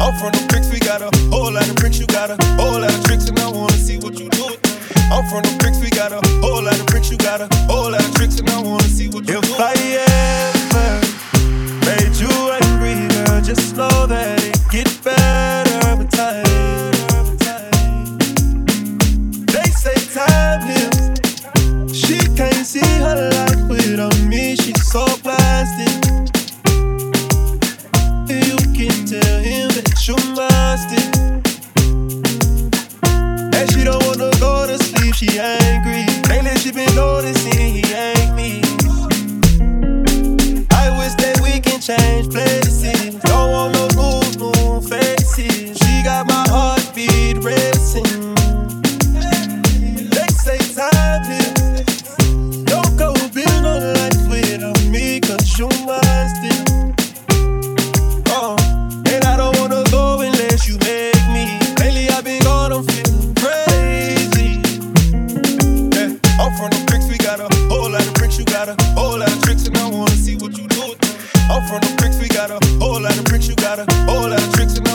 I'm from the bricks, we got a whole lot of bricks, you got a whole lot of tricks, and I wanna see what you do. I'm from the bricks, we got a whole lot of bricks, you got a whole lot of tricks, and I wanna see what you do. If I ever made you angry, girl, just know that it gets better with time. They say time heals. She can't see her life without me, she's so plastic. You can tell him that you must it. And she don't wanna go to sleep, she angry. Lately she been noticing he ain't me. I wish that we can change places. Don't want no new faces. She got my heartbeat racing. They say time heals. Don't go build no life without me, cause you must it. And I don't wanna go unless you make me. Lately I've been gone, I'm feeling crazy. Yeah, I'm from the bricks, we got a whole lot of bricks, you got a whole lot of tricks, and I wanna see what you do with them. I'm from the bricks, we got a whole lot of bricks, you got a whole lot of tricks, and